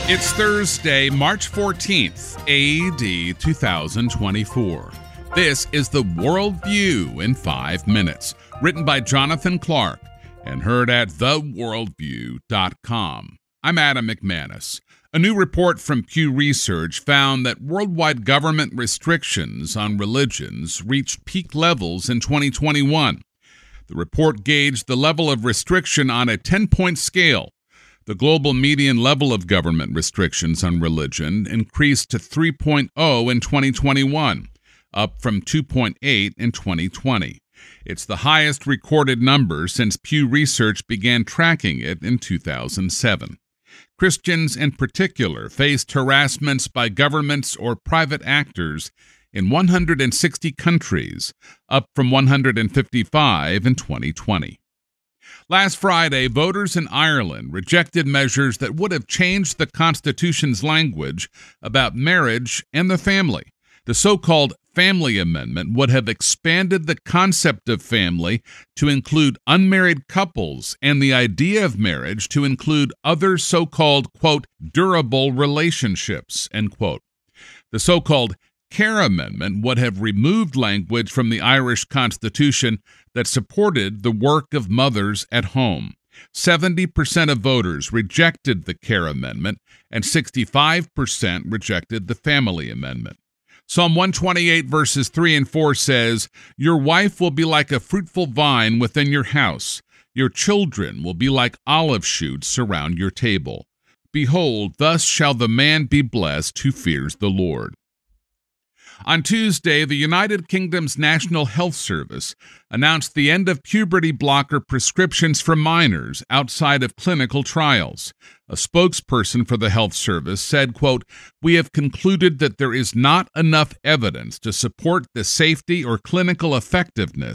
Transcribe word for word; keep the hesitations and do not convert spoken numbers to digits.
It's Thursday, March fourteenth, A D two thousand twenty-four. This is the World View in five minutes, written by Jonathan Clark and heard at the world view dot com. I'm Adam McManus. A new report from Pew Research found that worldwide government restrictions on religions reached peak levels in twenty twenty-one. The report gauged the level of restriction on a ten-point scale. The global median level of government restrictions on religion increased to three point oh in twenty twenty-one, up from two point eight in twenty twenty. It's the highest recorded number since Pew Research began tracking it in two thousand seven. Christians in particular faced harassments by governments or private actors in one hundred sixty countries, up from one hundred fifty-five in twenty twenty. Last Friday, voters in Ireland rejected measures that would have changed the Constitution's language about marriage and the family. The so-called Family Amendment would have expanded the concept of family to include unmarried couples and the idea of marriage to include other so-called, quote, durable relationships, end quote. The so-called Care Amendment would have removed language from the Irish Constitution that supported the work of mothers at home. seventy percent of voters rejected the Care Amendment, and sixty-five percent rejected the Family Amendment. Psalm one twenty-eight verses three and four says, "Your wife will be like a fruitful vine within your house. Your children will be like olive shoots around your table. Behold, thus shall the man be blessed who fears the Lord." On Tuesday, the United Kingdom's National Health Service announced the end of puberty blocker prescriptions for minors outside of clinical trials. A spokesperson for the health service said, quote, "We have concluded that there is not enough evidence to support the safety or clinical effectiveness